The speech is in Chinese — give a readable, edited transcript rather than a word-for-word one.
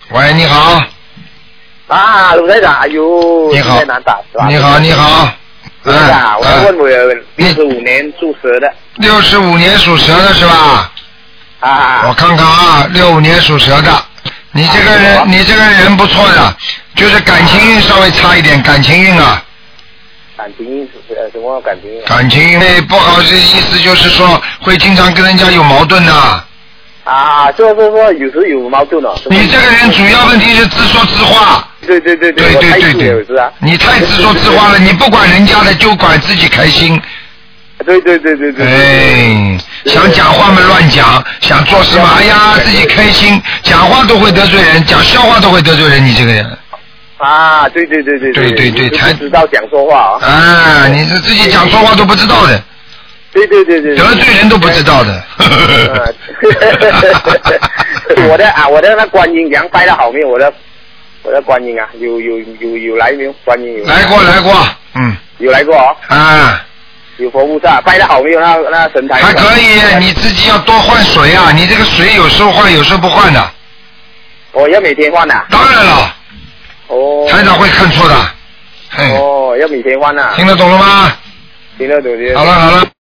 喂，你好。 啊，卢台长，哎呦， 你好， 太难打是吧？ 你好，你好。 卢台长，我要问我65年属蛇的。 65年属蛇的是吧？ 啊。 我看看啊，65年属蛇的，你这个人，你这个人不错的，就是感情运稍微差一点，感情运啊。 感情运什么感情运？ 感情运不好，这意思就是说会经常跟人家有矛盾的。 啊，说有时有矛盾了。 你这个人主要问题是自说自话。 对， 你太自说自话了，你不管人家的，就管自己开心。 对。 哎，想讲话嘛乱讲，想做什么哎呀自己开心，讲话都会得罪人，讲笑话都会得罪人，你这个人。 啊，对，才知道讲错话啊。 啊，你是自己讲错话都不知道的。 对。得罪人都不知道的。 我的那观音娘拜的好没有？我的观音啊，有来没有？观音有来过， 有来过哦。 啊。 有佛菩萨拜的好没有？那神台还可以，你自己要多换水啊！你这个水有时候换，有时候不换的。 哦，要每天换的。 当然了。 哦。 台长会看错的。 哦，要每天换的。 听得懂了吗？ 听得懂。 好了。